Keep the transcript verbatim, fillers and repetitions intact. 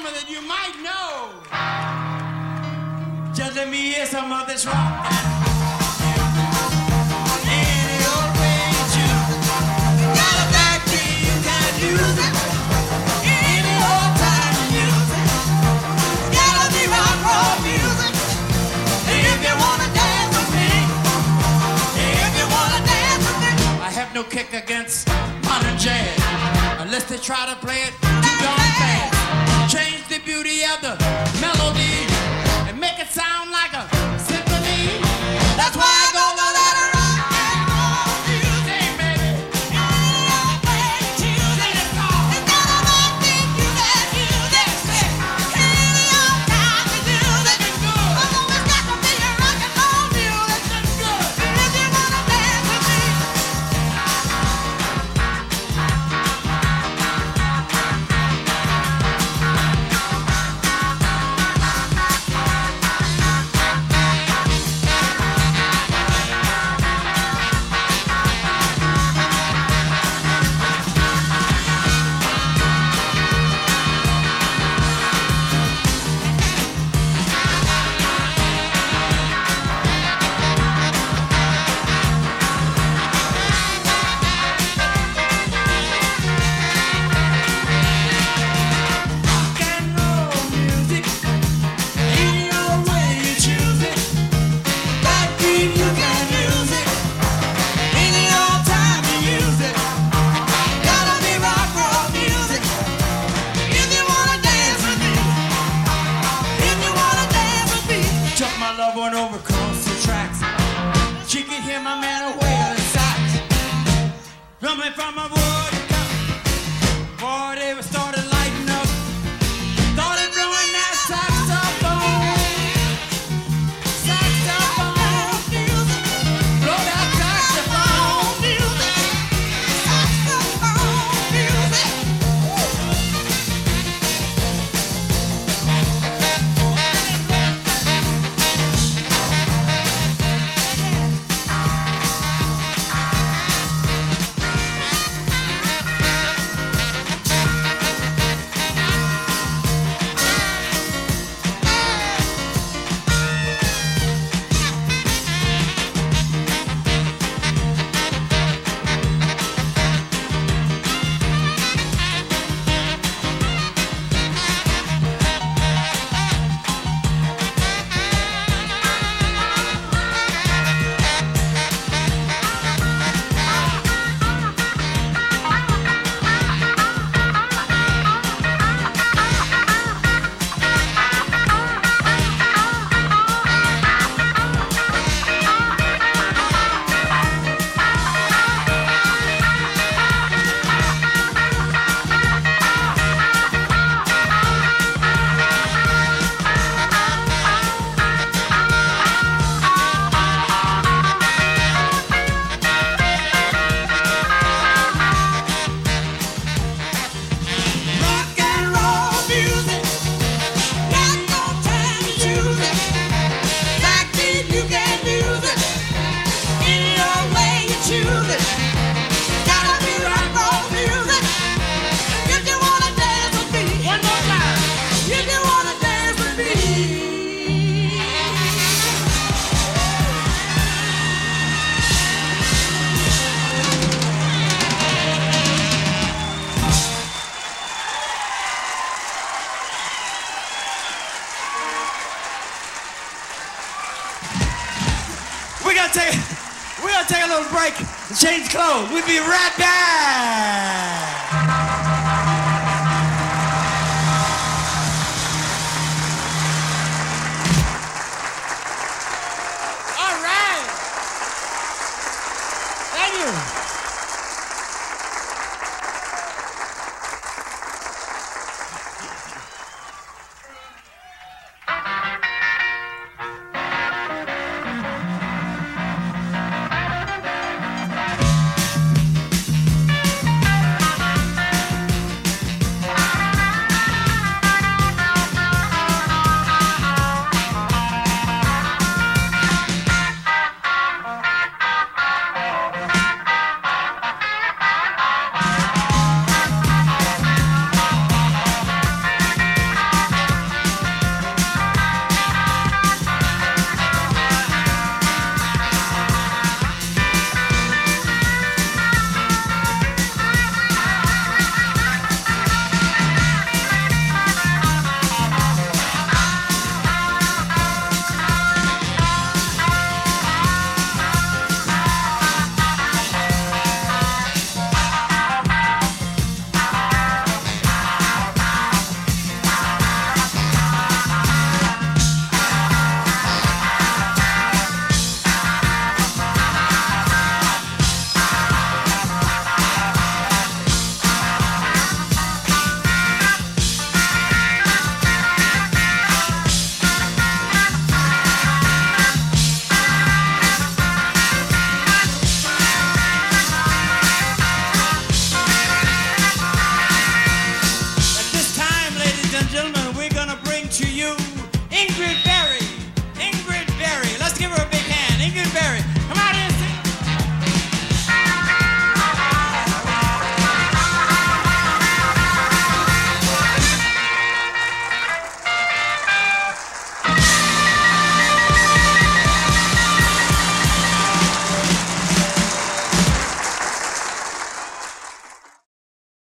some that you might know. Just let me hear some of this rock. Any old way you choose it. Got a back key, you can't use it. Any old time you use it. Gotta be rock roll music. If you wanna dance with me. If you wanna dance with me. I have no kick against modern jazz. Unless they try to play it too darn fast. Change the beauty of the melody and make it sound like a symphony. That's why I go the letter rock and roll music, baby. Any old way you choose it. It's got a back beat, you can use it. Any old time to use it. Although it's got to be a rock and roll music. If you wanna dance with me. From a wood cup, boy, they were started lighting up. Started blowing that saxophone, saxophone, blow that saxophone, saxophone music. Change clothes. We'll be right back. All right. Thank you. Bye. you.